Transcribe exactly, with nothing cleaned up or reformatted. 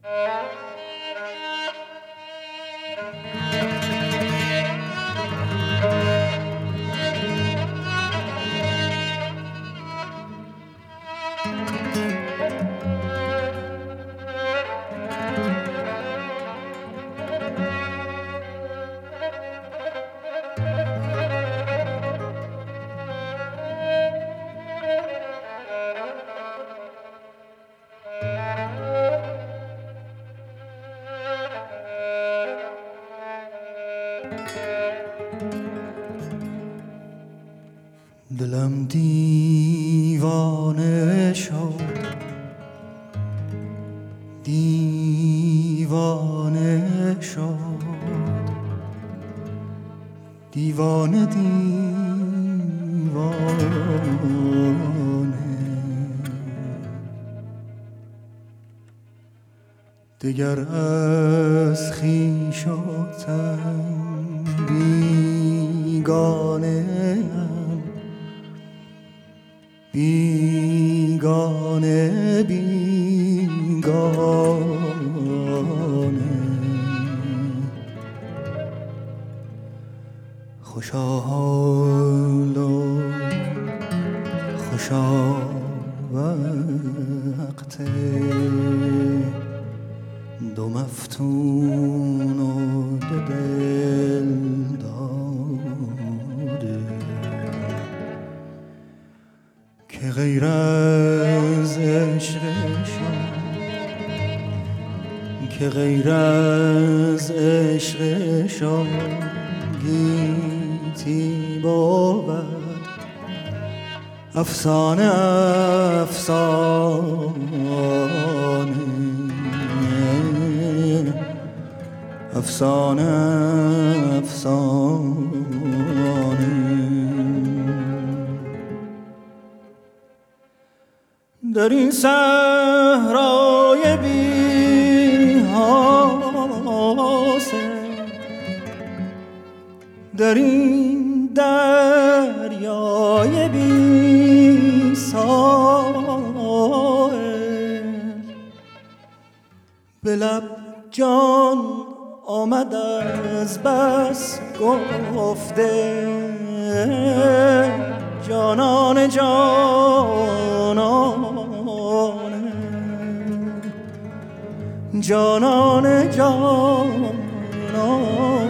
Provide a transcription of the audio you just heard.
دلم دیوانه شد، دیوانه شد، دیوانه دیوانه. دگر از خویش و تن بیگانه ام، بیگانه بیگانه. خوشا حال و خوشا وقت دو مفتون و دو دل داده، که غیر از عشقشان، که غیر از عشقشان گیتی بود افسانه افسانه افسانه افسانه. در این صحرای بی حاصل، در این دریای بی ساحل، به لب جان آمد از بس گفته، جانان جانانه، جانان جانانه.